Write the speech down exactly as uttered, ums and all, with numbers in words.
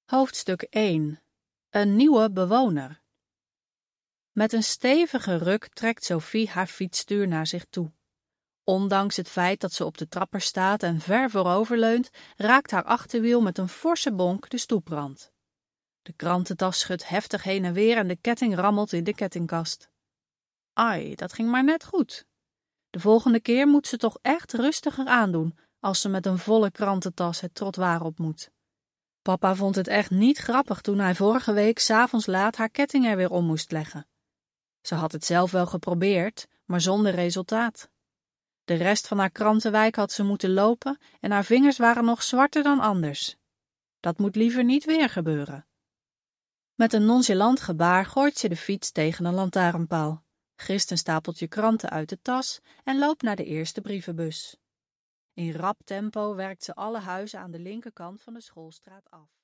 Hoofdstuk één. Een nieuwe bewoner. Met een stevige ruk trekt Sophie haar fietsstuur naar zich toe. Ondanks het feit dat ze op de trapper staat en ver vooroverleunt, raakt haar achterwiel met een forse bonk de stoeprand. De krantentas schudt heftig heen en weer en de ketting rammelt in de kettingkast. Ai, dat ging maar net goed. De volgende keer moet ze toch echt rustiger aandoen als ze met een volle krantentas het trottoir op moet. Papa vond het echt niet grappig toen hij vorige week 's avonds laat haar ketting er weer om moest leggen. Ze had het zelf wel geprobeerd, maar zonder resultaat. De rest van haar krantenwijk had ze moeten lopen en haar vingers waren nog zwarter dan anders. Dat moet liever niet weer gebeuren. Met een nonchalant gebaar gooit ze de fiets tegen een lantaarnpaal, grist een stapeltje kranten uit de tas en loopt naar de eerste brievenbus. In rap tempo werkt ze alle huizen aan de linkerkant van de schoolstraat af.